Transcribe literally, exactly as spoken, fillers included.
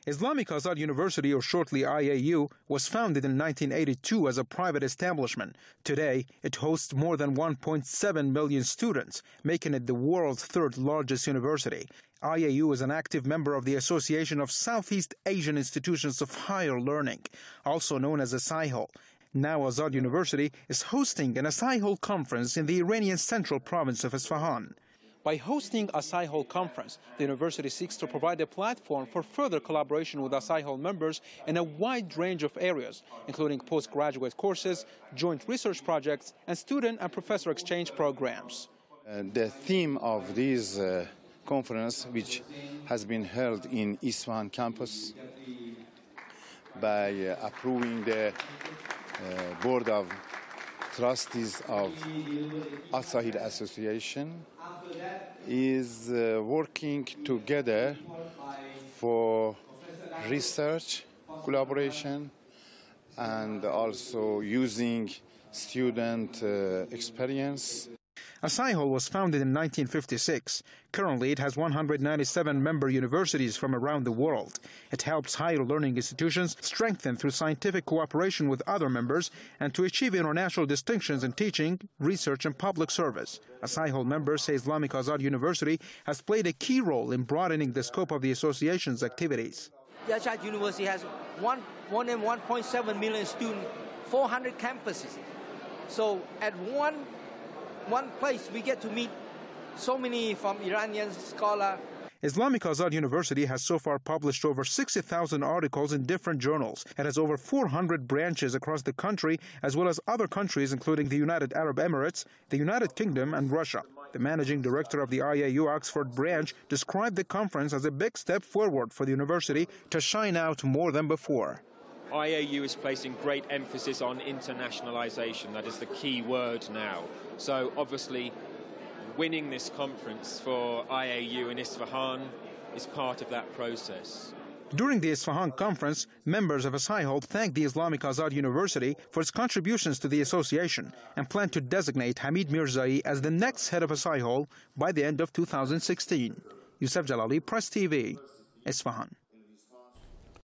Islamic Azad University, or shortly I A U, was founded in nineteen eighty-two as a private establishment. Today, it hosts more than one point seven million students, making it the world's third largest university. I A U is an active member of the Association of Southeast Asian Institutions of Higher Learning, also known as ASIHOL. Now Azad University is hosting an ASIHOL conference in the Iranian central province of Isfahan. By hosting ASIHOL conference, the university seeks to provide a platform for further collaboration with ASIHOL members in a wide range of areas, including postgraduate courses, joint research projects, and student and professor exchange programs. Uh, the theme of this uh, conference, which has been held in Isfahan campus by uh, approving the uh, Board of Trustees of ASIHOL Association, is uh, working together for research collaboration and also using student uh, experience. ASIHOL was founded in nineteen fifty-six. Currently, it has one hundred ninety-seven member universities from around the world. It helps higher learning institutions strengthen through scientific cooperation with other members and to achieve international distinctions in teaching, research, and public service. ASIHOL members say Islamic Azad University has played a key role in broadening the scope of the association's activities. The Azad University has one, more than one point seven million students, four hundred campuses. So at one One place we get to meet so many from Iranian scholars. Islamic Azad University has so far published over sixty thousand articles in different journals and has over four hundred branches across the country, as well as other countries including the United Arab Emirates, the United Kingdom, and Russia. The managing director of the I A U Oxford branch described the conference as a big step forward for the university to shine out more than before. I A U is placing great emphasis on internationalization. That is the key word now. So obviously, winning this conference for I A U in Isfahan is part of that process. During the Isfahan conference, members of ASIHOL thanked the Islamic Azad University for its contributions to the association and plan to designate Hamid Mirzai as the next head of ASIHOL by the end of two thousand sixteen. Youssef Jalali, Press T V, Isfahan.